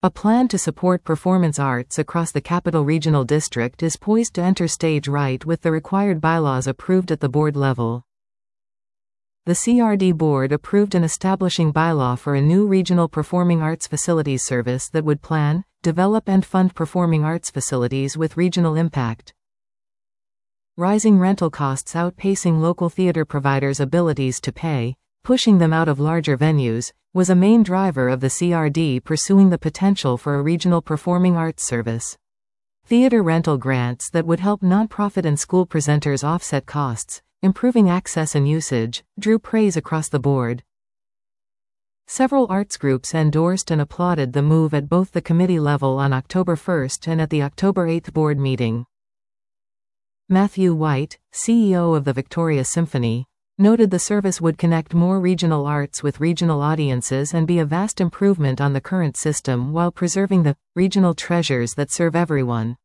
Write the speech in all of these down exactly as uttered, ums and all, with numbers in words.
A plan to support performance arts across the Capital Regional District is poised to enter stage right with the required bylaws approved at the board level. The C R D board approved an establishing bylaw for a new regional performing arts facilities service that would plan, develop and fund performing arts facilities with regional impact. Rising rental costs outpacing local theater providers' abilities to pay, pushing them out of larger venues, was a main driver of the C R D pursuing the potential for a regional performing arts service. Theater rental grants that would help nonprofit and school presenters offset costs, improving access and usage, drew praise across the board. Several arts groups endorsed and applauded the move at both the committee level on October first and at the October eighth board meeting. Matthew White, C E O of the Victoria Symphony, noted the service would connect more regional arts with regional audiences and be a vast improvement on the current system while preserving the regional treasures that serve everyone.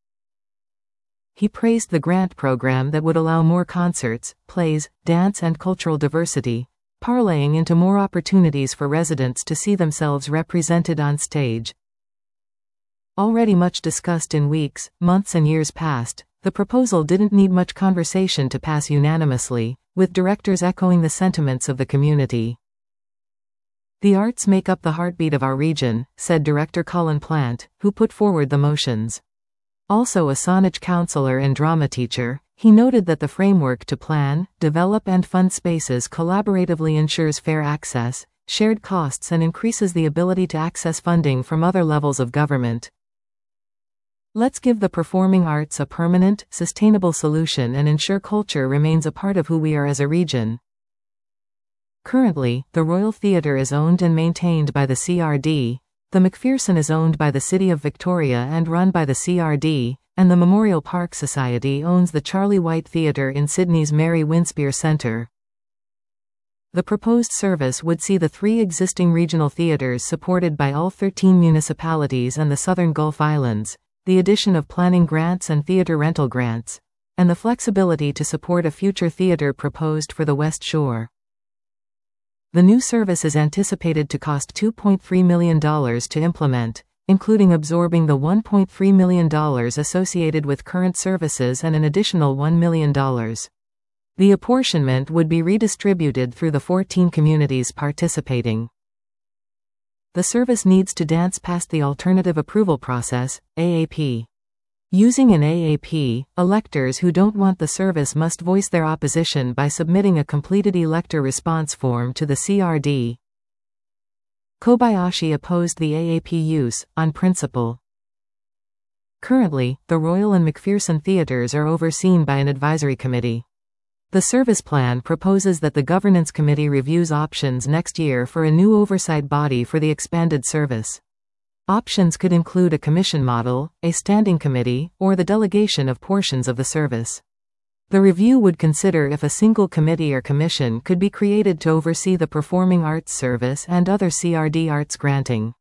He praised the grant program that would allow more concerts, plays, dance and cultural diversity, parlaying into more opportunities for residents to see themselves represented on stage. Already much discussed in weeks, months and years past, the proposal didn't need much conversation to pass unanimously, with directors echoing the sentiments of the community. The arts make up the heartbeat of our region, said Director Colin Plant, who put forward the motions. Also a Saanich counselor and drama teacher, he noted that the framework to plan, develop and fund spaces collaboratively ensures fair access, shared costs and increases the ability to access funding from other levels of government. Let's give the performing arts a permanent, sustainable solution and ensure culture remains a part of who we are as a region. Currently, the Royal Theatre is owned and maintained by the C R D, the Macpherson is owned by the City of Victoria and run by the C R D, and the Memorial Park Society owns the Charlie White Theatre in Sydney's Mary Winspear Centre. The proposed service would see the three existing regional theatres supported by all thirteen municipalities and the Southern Gulf Islands, the addition of planning grants and theatre rental grants, and the flexibility to support a future theatre proposed for the West Shore. The new service is anticipated to cost two point three million dollars to implement, including absorbing the one point three million dollars associated with current services and an additional one million dollars. The apportionment would be redistributed through the fourteen communities participating. The service needs to dance past the Alternative Approval Process, A A P. Using an A A P, electors who don't want the service must voice their opposition by submitting a completed elector response form to the C R D. Kobayashi opposed the A A P use, on principle. Currently, the Royal and Macpherson theatres are overseen by an advisory committee. The service plan proposes that the governance committee reviews options next year for a new oversight body for the expanded service. Options could include a commission model, a standing committee, or the delegation of portions of the service. The review would consider if a single committee or commission could be created to oversee the performing arts service and other C R D arts granting.